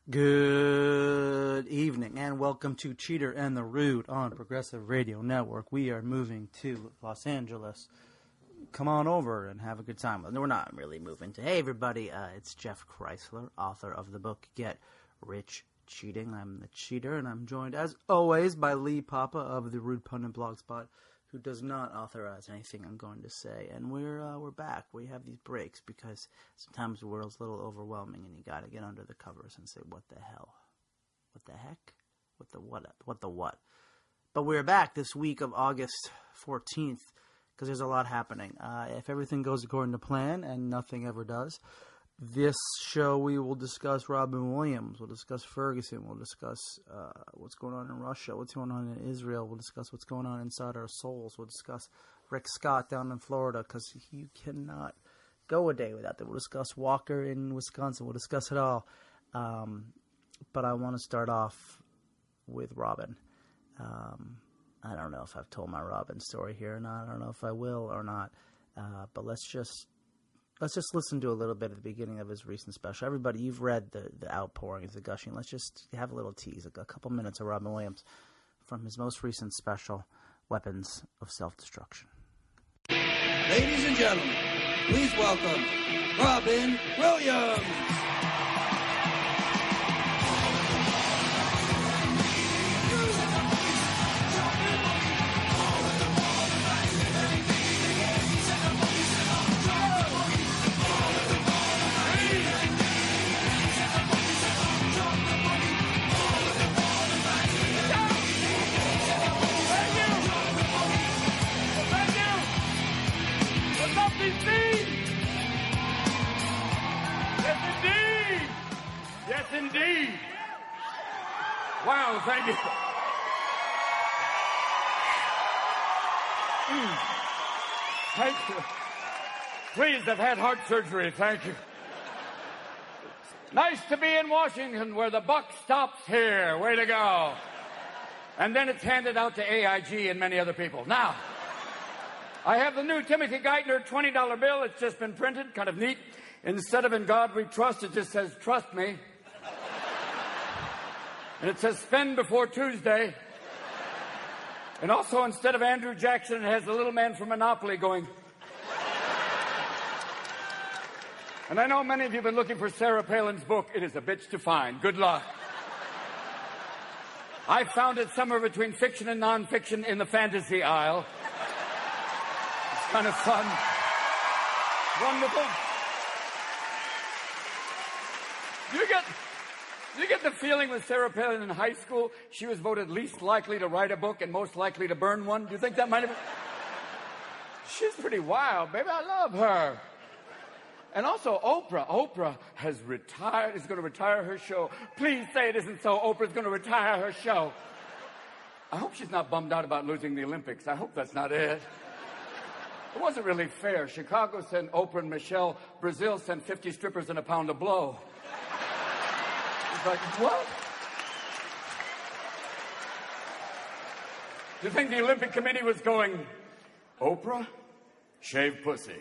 Good evening and welcome to Cheater and the Rude on Progressive Radio Network. We are moving to Los Angeles. Come on over and have a good time. No, we're not really moving to. Hey, everybody, it's Jeff Chrysler, author of the book Get Rich Cheating. I'm the cheater, and I'm joined, as always, by Lee Papa of the Rude Pundit Blogspot, who does not authorize anything I'm going to say. And we're back. We have these breaks because sometimes the world's a little overwhelming, and you got to get under the covers and say, what the hell? What the heck? What the what? What the what? But we're back this week of August 14th because there's a lot happening. If everything goes according to plan, and nothing ever does, this show we will discuss Robin Williams, we'll discuss Ferguson, we'll discuss what's going on in Russia, what's going on in Israel, we'll discuss what's going on inside our souls, we'll discuss Rick Scott down in Florida, because you cannot go a day without that. We'll discuss Walker in Wisconsin, we'll discuss it all. But I want to start off with Robin. I don't know if I've told my Robin story here or not, I don't know if I will or not, but let's just listen to a little bit at the beginning of his recent special. Everybody, you've read the outpourings, the gushing. Let's just have a little tease, a couple minutes of Robin Williams from his most recent special, Weapons of Self-Destruction. Ladies and gentlemen, please welcome Robin Williams. Indeed. Wow, thank you. Thank you. Please, I've had heart surgery. Thank you. Nice to be in Washington where the buck stops here. Way to go. And then it's handed out to AIG and many other people. Now, I have the new Timothy Geithner $20 bill. It's just been printed. Kind of neat. Instead of "In God We Trust," it just says "Trust Me." And it says "Spend before Tuesday." And also, instead of Andrew Jackson, it has the little man from Monopoly going. And I know many of you have been looking for Sarah Palin's book. It is a bitch to find. Good luck. I found it somewhere between fiction and nonfiction in the fantasy aisle. It's kind of fun. Wonderful. You get the feeling with Sarah Palin in high school, she was voted least likely to write a book and most likely to burn one? Do you think that might have been? She's pretty wild, baby. I love her. And also Oprah. Oprah has retired, is going to retire her show. Please say it isn't so. Oprah's going to retire her show. I hope she's not bummed out about losing the Olympics. I hope that's not it. It wasn't really fair. Chicago sent Oprah and Michelle. Brazil sent 50 strippers and a pound of blow. Like, what? Do you think the Olympic Committee was going, Oprah, shave pussy?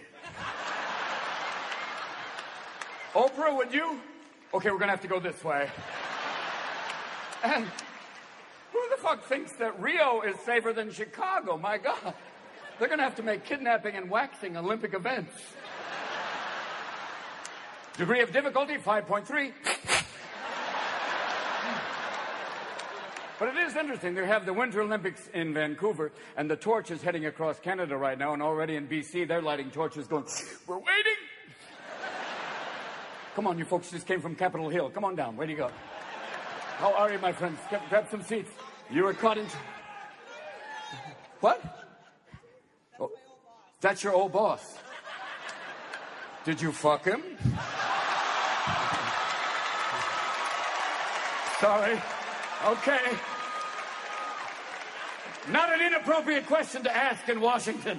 Oprah, would you? Okay, we're going to have to go this way. And who the fuck thinks that Rio is safer than Chicago? My God. They're going to have to make kidnapping and waxing Olympic events. Degree of difficulty, 5.3. But it is interesting. They have the Winter Olympics in Vancouver, and the torch is heading across Canada right now, and already in BC, they're lighting torches going, we're waiting. Come on, you folks just came from Capitol Hill. Come on down. Where do you go? How are you, my friends? Grab some seats. You were caught in... What? Oh, that's your old boss. Did you fuck him? Sorry. Okay. Not an inappropriate question to ask in Washington.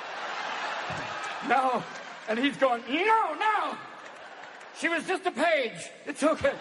No. And he's going, no. She was just a page. It's okay.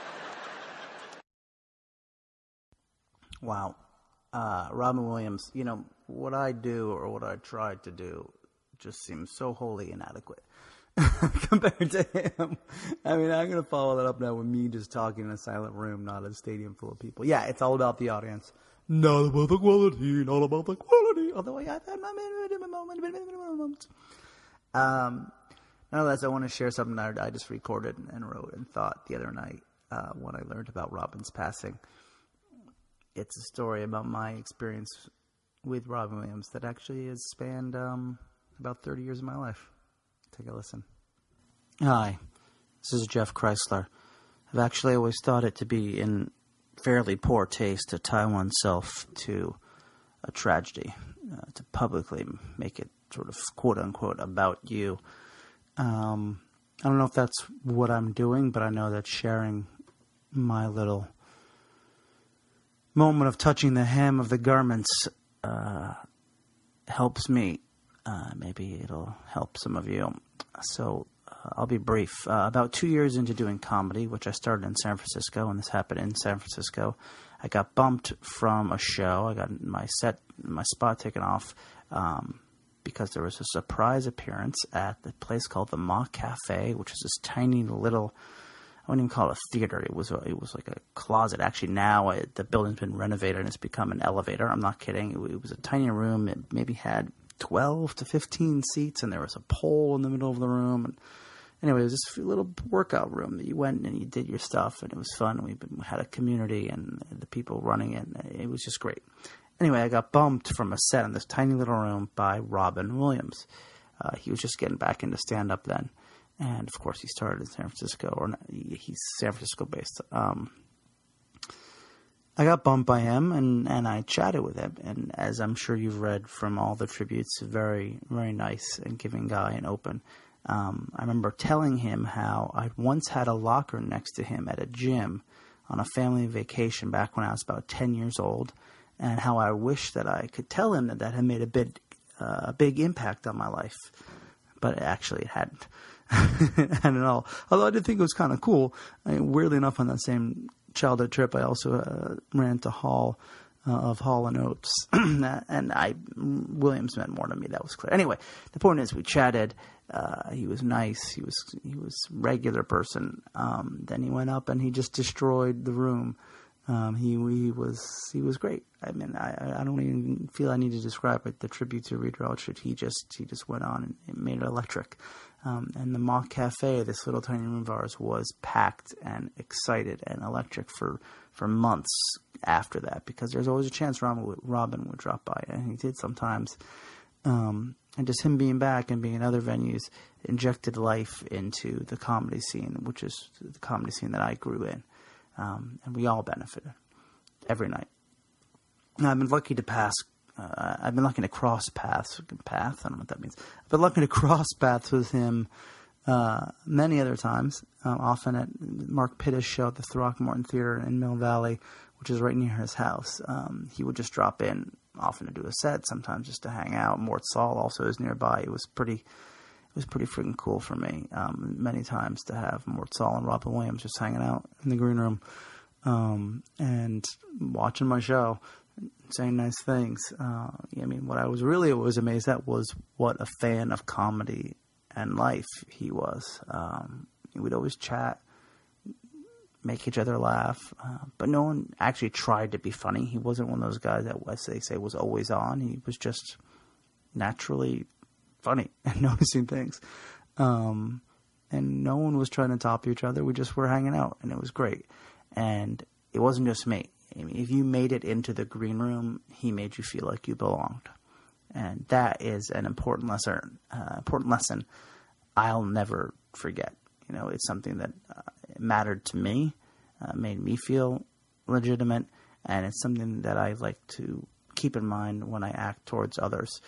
Wow. Robin Williams, you know, what I do or what I try to do just seems so wholly inadequate. compared to him. I mean, I'm going to follow that up now with me just talking in a silent room, not a stadium full of people. Yeah, it's all about the audience. Not about the quality, not about the quality. Although I've had my moments. Nonetheless, I want to share something that I just recorded and wrote and thought the other night when I learned about Robin's passing. It's a story about my experience with Robin Williams that actually has spanned about 30 years of my life. Take a listen. Hi, this is Jeff Chrysler. I've actually always thought it to be in fairly poor taste to tie oneself to a tragedy, to publicly make it sort of quote-unquote about you. I don't know if that's what I'm doing, but I know that sharing my little moment of touching the hem of the garments helps me. Maybe it'll help some of you. So I'll be brief. About 2 years into doing comedy, which I started in San Francisco, and this happened in San Francisco, I got bumped from a show. I got my spot taken off because there was a surprise appearance at the place called the Mock Cafe, which is this tiny little, I wouldn't even call it a theater. It was like a closet. Actually, now the building's been renovated and it's become an elevator. I'm not kidding. It was a tiny room. It maybe had 12 to 15 seats, and there was a pole in the middle of the room. And anyway, it was this little workout room that you went and you did your stuff, and it was fun. We had a community and the people running it. And it was just great. Anyway, I got bumped from a set in this tiny little room by Robin Williams. He was just getting back into stand-up then. And, of course, he started in San Francisco, or not, he's San Francisco-based. I got bumped by him, and I chatted with him. And as I'm sure you've read from all the tributes, very, very nice and giving guy and open. I remember telling him how I once had a locker next to him at a gym on a family vacation back when I was about 10 years old, and how I wish that I could tell him that had made a big impact on my life. But actually it hadn't. Hadn't at all. Although I did think it was kind of cool. I mean, weirdly enough, on that same childhood trip, I also ran to Hall of Hall & Oates. And Williams meant more to me, that was clear. Anyway, the point is we chatted. He was nice. He was a regular person. Then he went up and he just destroyed the room. He was great. I mean, I don't even feel I need to describe it. The tribute to Reed Richards, he just went on and it made it electric. And the Mock Cafe, this little tiny room of ours, was packed and excited and electric for months after that, because there's always a chance Robin would drop by, and he did sometimes. And just him being back and being in other venues injected life into the comedy scene, which is the comedy scene that I grew in. And we all benefited every night. Now, I've been lucky to cross paths. I don't know what that means. I've been lucky to cross paths with him many other times, often at Mark Pitta's show at the Throckmorton Theater in Mill Valley, which is right near his house. He would just drop in often to do a set, sometimes just to hang out. Mort Sahl also is nearby. It was pretty freaking cool for me many times to have Mort Sahl and Robin Williams just hanging out in the green room and watching my show, saying nice things. I mean, what I was really always amazed at was what a fan of comedy and life he was. We'd always chat, make each other laugh, but no one actually tried to be funny. He wasn't one of those guys that, as they say, was always on. He was just naturally funny and noticing things. And no one was trying to top each other. We just were hanging out, and it was great. And it wasn't just me. I mean, if you made it into the green room, he made you feel like you belonged. And that is an important lesson I'll never forget. You know, it's something that mattered to me, made me feel legitimate, and it's something that I like to keep in mind when I act towards others,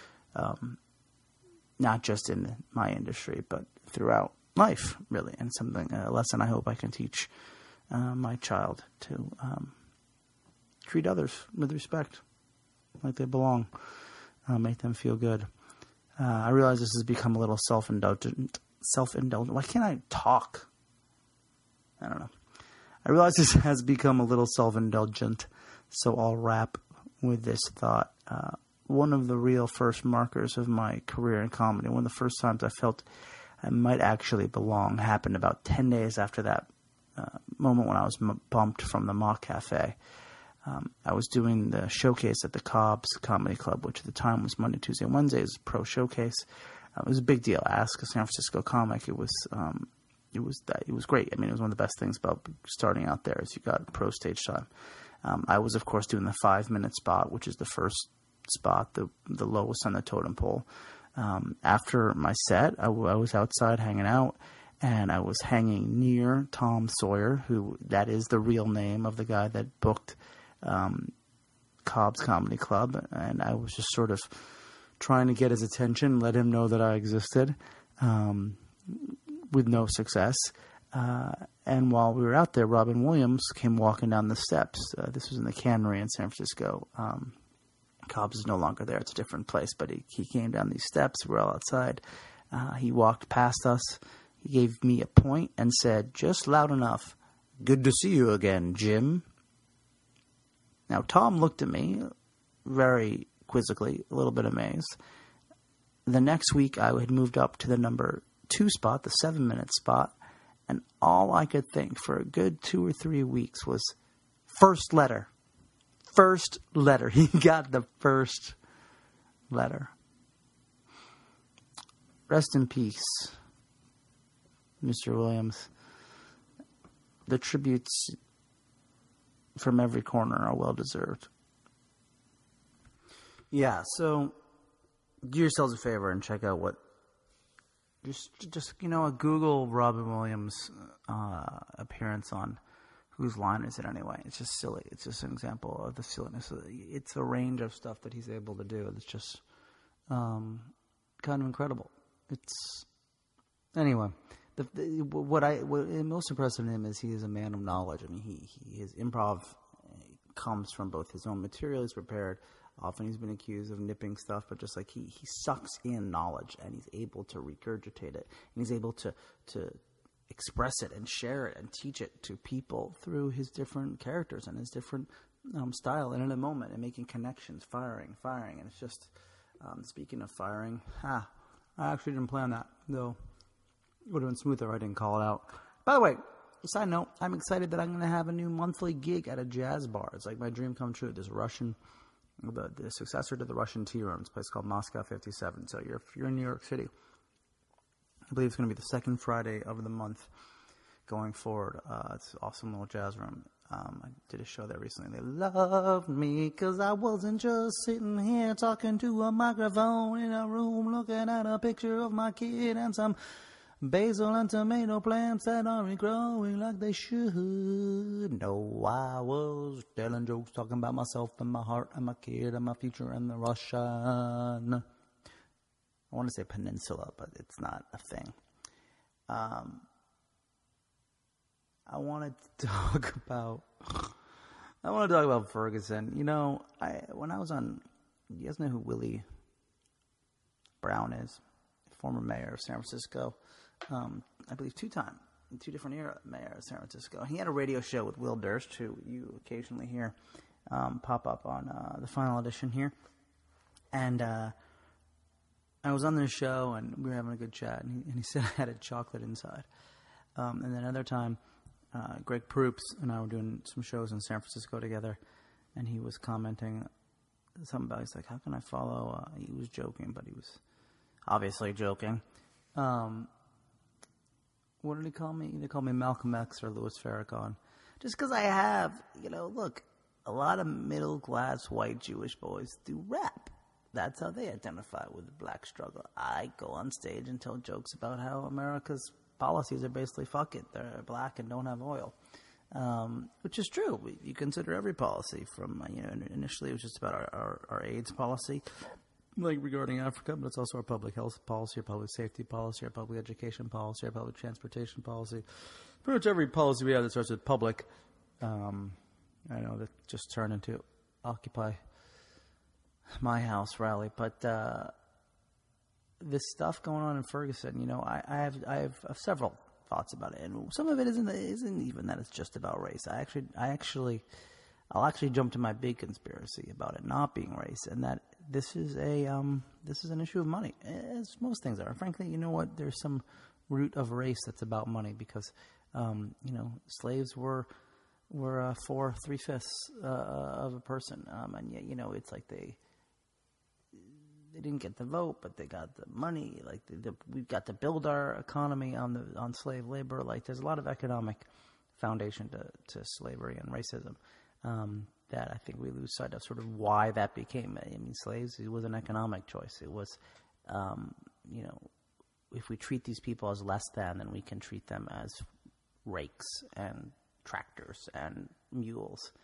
not just in my industry, but throughout life, really. And a lesson I hope I can teach my child to treat others with respect, like they belong, make them feel good. I realize this has become a little self-indulgent. Why can't I talk? I don't know. I realize this has become a little self-indulgent, so I'll wrap with this thought. One of the real first markers of my career in comedy, one of the first times I felt might actually belong happened about 10 days after that moment when I was bumped from the Mock Cafe. I was doing the showcase at the Cobb's Comedy Club, which at the time was Monday, Tuesday, and Wednesdays, pro showcase. It was a big deal. Ask a San Francisco comic. It was great. I mean, it was one of the best things about starting out there is you got pro stage time. I was, of course, doing the 5-minute spot, which is the first spot, the lowest on the totem pole. After my set, I was outside hanging out, and I was hanging near Tom Sawyer, who that is the real name of the guy that booked Cobb's Comedy Club, and I was just sort of trying to get his attention, let him know that I existed, with no success. And while we were out there, Robin Williams came walking down the steps. This was in the Cannery in San Francisco. Cobb's is no longer there. It's a different place. But he came down these steps. We were all outside. He walked past us. He gave me a point and said, just loud enough, "Good to see you again, Jim." Now, Tom looked at me very quizzically, a little bit amazed. The next week, I had moved up to the number 2 spot, the 7-minute spot. And all I could think for a good 2 or 3 weeks was first letter. First letter. He got the first letter. Rest in peace, Mr. Williams. The tributes from every corner are well deserved. Yeah, so do yourselves a favor and check out what Just a Google Robin Williams appearance on Whose Line Is It Anyway? It's just silly. It's just an example of the silliness. It's a range of stuff that he's able to do. It's just kind of incredible. Anyway. What most impressive in him is he is a man of knowledge. I mean, his improv comes from both his own material he's prepared. Often he's been accused of nipping stuff, but just like he sucks in knowledge and he's able to regurgitate it. And he's able to express it and share it and teach it to people through his different characters and his different style and in a moment and making connections, firing. And it's just, speaking of firing, I actually didn't plan that, though it would have been smoother if I didn't call it out. By the way, side note, I'm excited that I'm going to have a new monthly gig at a jazz bar. It's like my dream come true. This Russian... The successor to the Russian Tea Room. It's a place called Moscow 57. So if you're in New York City, I believe it's going to be the second Friday of the month going forward. It's an awesome little jazz room. I did a show there recently. They loved me because I wasn't just sitting here talking to a microphone in a room looking at a picture of my kid and some basil and tomato plants that aren't growing like they should. No, I was telling jokes, talking about myself and my heart and my kid and my future and the Russian. I want to say peninsula, but it's not a thing. I want to talk about Ferguson. You know, when I was on, you guys know who Willie Brown is? Former mayor of San Francisco. I believe 2-time, in 2 different era mayor of San Francisco. He had a radio show with Will Durst, who you occasionally hear pop up on the Final Edition here. And I was on this show, and we were having a good chat, and he said I had a chocolate inside. And then another time, Greg Proops and I were doing some shows in San Francisco together, and he was commenting something about, he's like, how can I follow? He was joking, but he was obviously joking. What did he call me? They called me Malcolm X or Louis Farrakhan. Just because I have, look, a lot of middle-class white Jewish boys do rap. That's how they identify with the black struggle. I go on stage and tell jokes about how America's policies are basically fuck it. They're black and don't have oil. Which is true. You consider every policy from, initially it was just about our AIDS policy, like regarding Africa, but it's also our public health policy, our public safety policy, our public education policy, our public transportation policy. Pretty much every policy we have that starts with public, I know that just turned into Occupy My House rally. But this stuff going on in Ferguson, I have several thoughts about it, and some of it isn't even that it's just about race. I'll actually jump to my big conspiracy about it not being race, and that this is an issue of money, as most things are. Frankly, you know what? There's some root of race that's about money, because slaves were 3/5 of a person, and yet it's like they didn't get the vote, but they got the money. Like we've got to build our economy on slave labor. Like there's a lot of economic foundation to slavery and racism that I think we lose sight of. Sort of why that became. I mean, slaves. It was an economic choice. It was, if we treat these people as less than, then we can treat them as rakes and tractors and mules.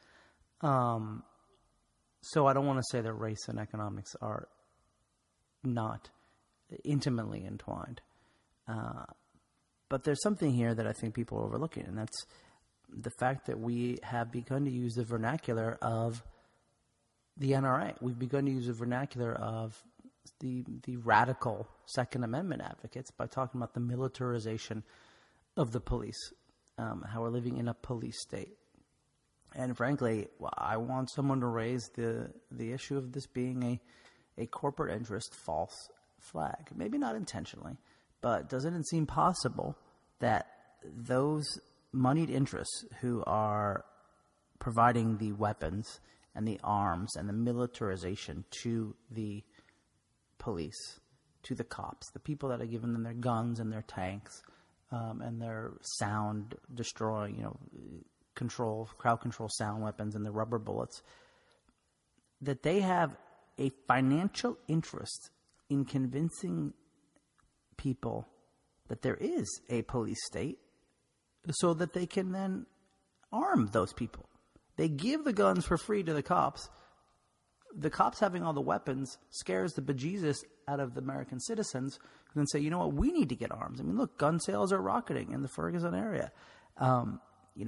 So I don't want to say that race and economics are not intimately entwined. But there's something here that I think people are overlooking, and that's the fact that we have begun to use the vernacular of the NRA. We've begun to use the vernacular of the radical Second Amendment advocates by talking about the militarization of the police, how we're living in a police state. And frankly, I want someone to raise the issue of this being a corporate interest false flag. Maybe not intentionally, but doesn't it seem possible that those moneyed interests who are providing the weapons and the arms and the militarization to the police, to the cops, the people that are giving them their guns and their tanks and their sound destroying, crowd control sound weapons and the rubber bullets, that they have a financial interest in convincing people that there is a police state so that they can then arm those people. They give the guns for free to the cops. The cops having all the weapons scares the bejesus out of the American citizens who then say, you know what, we need to get arms. I mean, look, gun sales are rocketing in the Ferguson area. And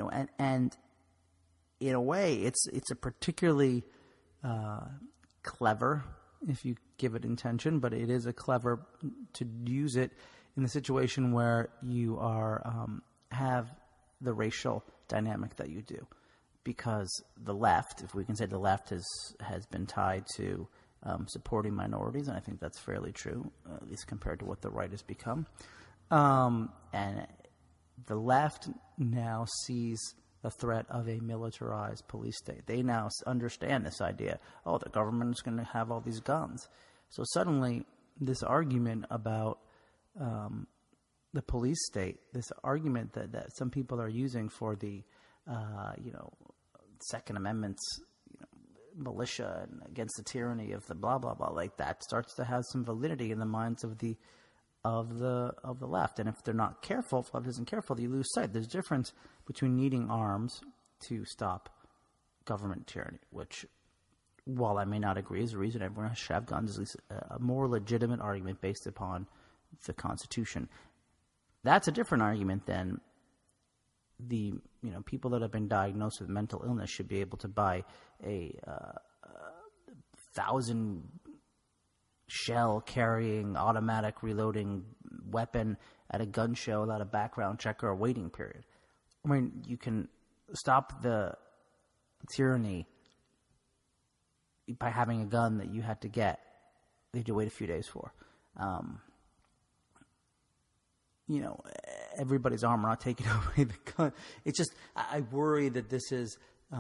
in a way, it's a particularly clever, if you give it intention, but it is a clever to use it in the situation where you are have the racial dynamic that you do, because the left, if we can say the left, has been tied to supporting minorities, and I think that's fairly true, at least compared to what the right has become. And the left now sees the threat of a militarized police state. They now understand this idea. Oh, the government is going to have all these guns. So suddenly, this argument about the police state, this argument that some people are using for the, Second Amendment's militia and against the tyranny of the blah blah blah, like that starts to have some validity in the minds of the left. And if they're not careful, if the left isn't careful, you lose sight. There's a difference between needing arms to stop government tyranny, which, while I may not agree is the reason everyone should have guns, is at least a more legitimate argument based upon the Constitution. That's a different argument than the people that have been diagnosed with mental illness should be able to buy a 1,000 shell carrying automatic reloading weapon at a gun show without a background check or a waiting period. I mean, you can stop the tyranny by having a gun that you had to get, you had to wait a few days for. Everybody's arm, not taking away the gun. It's just, I worry that this is,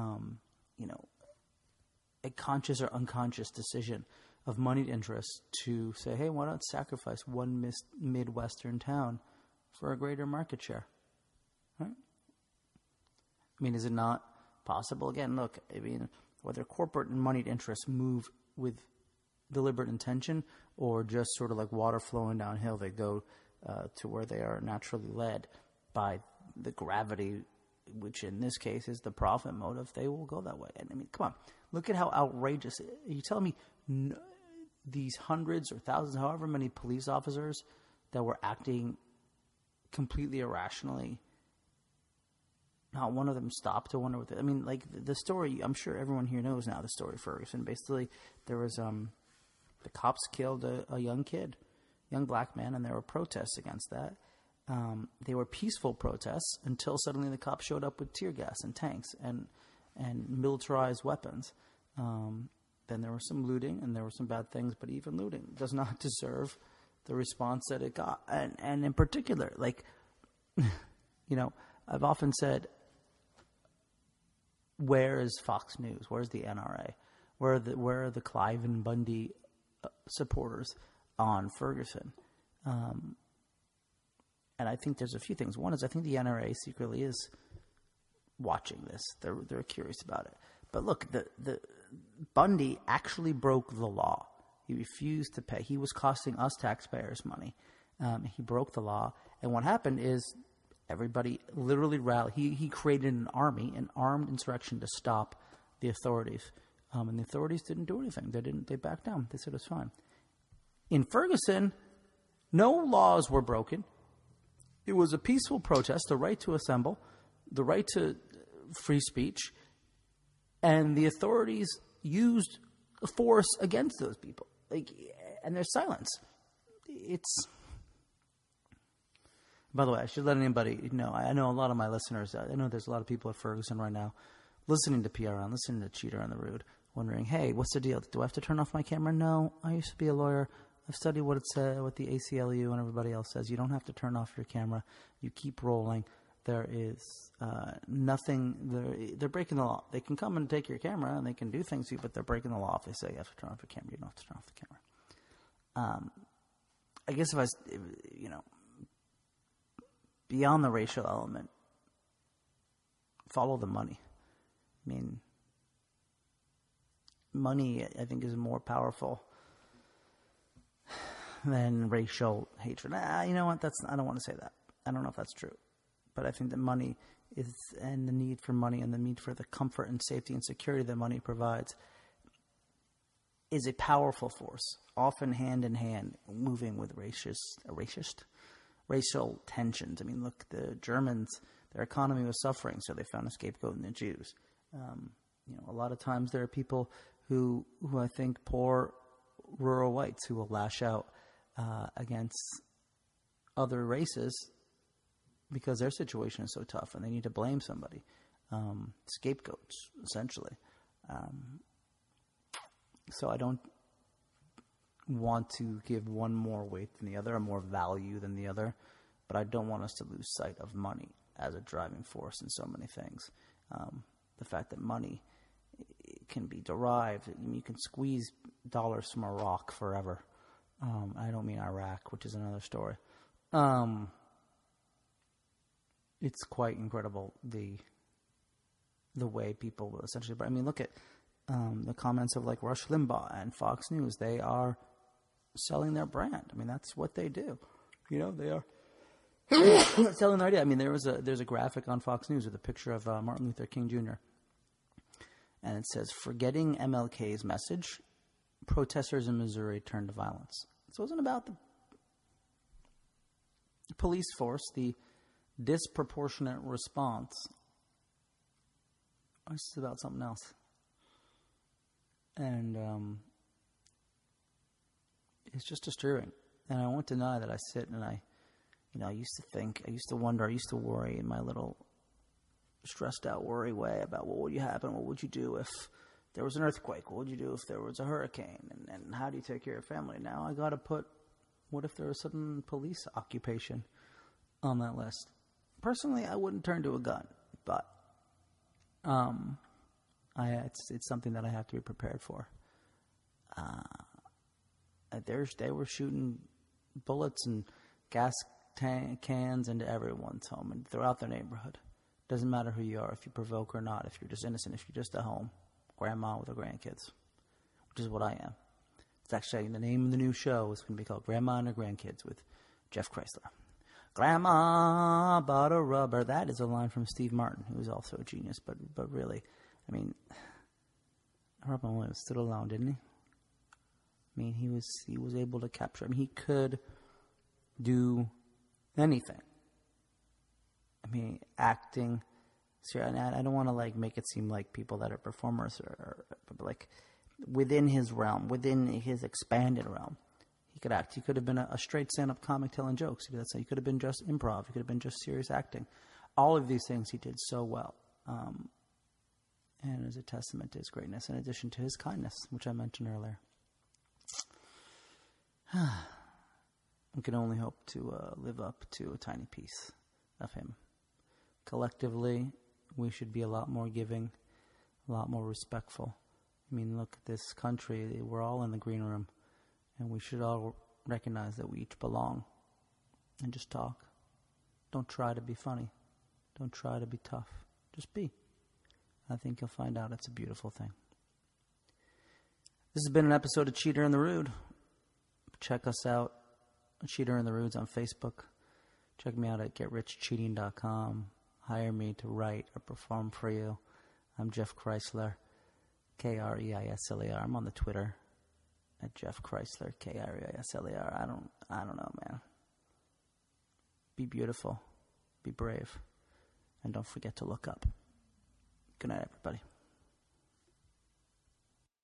a conscious or unconscious decision of moneyed interests to say, hey, why not sacrifice one Midwestern town for a greater market share? Right? I mean, is it not possible? Again, look, whether corporate and moneyed interests move with deliberate intention or just sort of like water flowing downhill, they go to where they are naturally led by the gravity, which in this case is the profit motive, they will go that way. And I mean, come on, look at how outrageous. You tell me these hundreds or thousands, however many police officers that were acting completely irrationally, not one of them stopped to wonder what I mean, like the story, I'm sure everyone here knows now the story of Ferguson. Basically, there was the cops killed a young black man, and there were protests against that. They were peaceful protests until suddenly the cops showed up with tear gas and tanks and militarized weapons. Then there was some looting and there were some bad things, but even looting does not deserve the response that it got. And in particular, like, I've often said, where is Fox News? Where's the NRA? Where are the Clive and Bundy supporters on Ferguson? And I think there's a few things. One is I think the NRA secretly is watching this. They're curious about it. But look, the Bundy actually broke the law. He refused to pay. He was costing us taxpayers money. He broke the law. And what happened is everybody literally rallied. He created an army, an armed insurrection to stop the authorities. And the authorities didn't do anything. They backed down. They said it's fine. In Ferguson, no laws were broken. It was a peaceful protest, the right to assemble, the right to free speech, and the authorities used force against those people. And there's silence. By the way, I should let anybody know. I know a lot of my listeners. I know there's a lot of people at Ferguson right now listening to PRN, listening to Cheater on the Rude, wondering, hey, what's the deal? Do I have to turn off my camera? No, I used to be a lawyer. I've studied what the ACLU and everybody else says. You don't have to turn off your camera. You keep rolling. There is nothing. They're breaking the law. They can come and take your camera and they can do things to you, but they're breaking the law if they say you have to turn off your camera. You don't have to turn off the camera. I guess beyond the racial element, follow the money. I mean, money, I think, is more powerful than racial hatred. You know what? I don't want to say that. I don't know if that's true. But I think that money and the need for money and the need for the comfort and safety and security that money provides is a powerful force, often hand in hand, moving with racial tensions. I mean, look, the Germans, their economy was suffering, so they found a scapegoat in the Jews. A lot of times there are people who I think poor rural whites who will lash out against other races because their situation is so tough and they need to blame somebody. Scapegoats, essentially. So I don't want to give one more weight than the other, or more value than the other, but I don't want us to lose sight of money as a driving force in so many things. The fact that money can be derived, you can squeeze dollars from a rock forever. I don't mean Iraq, which is another story. It's quite incredible the way people will essentially. But I mean, look at the comments of like Rush Limbaugh and Fox News. They are selling their brand. I mean, that's what they do. They are selling their idea. I mean, there's a graphic on Fox News with a picture of Martin Luther King Jr. And it says, "Forgetting MLK's message, protesters in Missouri turned to violence." So it wasn't about the police force, the disproportionate response. It's about something else. And it's just disturbing. And I won't deny that I sit and I used to think, I used to wonder, I used to worry in my little stressed out worry way about what would happen, what would you do if there was an earthquake, what would you do if there was a hurricane, and how do you take care of your family? Now I got to put, what if there was sudden police occupation on that list? Personally, I wouldn't turn to a gun, but it's something that I have to be prepared for. They were shooting bullets and gas cans into everyone's home and throughout their neighborhood. Doesn't matter who you are, if you provoke or not, if you're just innocent, if you're just at home, grandma with her grandkids, which is what I am. It's actually the name of the new show is going to be called Grandma and Her Grandkids with Jeff Chrysler. Grandma bought a rubber. That is a line from Steve Martin, who is also a genius. But really, I mean, Robin Williams stood alone, didn't he? I mean, he was able to capture. I mean, he could do anything. I mean, acting. And I don't want to make it seem like people that are performers are like within his realm, within his expanded realm. He could act. He could have been a straight stand-up comic telling jokes. He could have been just improv. He could have been just serious acting. All of these things he did so well. And is a testament to his greatness in addition to his kindness, which I mentioned earlier. we can only hope to live up to a tiny piece of him. Collectively, we should be a lot more giving, a lot more respectful. I mean, look at this country. We're all in the green room, and we should all recognize that we each belong. And just talk. Don't try to be funny. Don't try to be tough. Just be. I think you'll find out it's a beautiful thing. This has been an episode of Cheater and the Rude. Check us out, Cheater and the Rudes on Facebook. Check me out at GetRichCheating.com. Hire me to write or perform for you. I'm Jeff Kreisler, Kreisler. I'm on the Twitter at Jeff Kreisler, Kreisler. I don't know, man. Be beautiful. Be brave. And don't forget to look up. Good night, everybody.